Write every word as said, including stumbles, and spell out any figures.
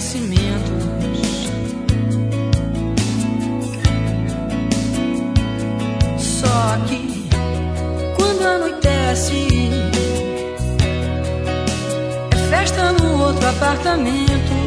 acontecimentos. Só que quando anoitece, é festa no outro apartamento.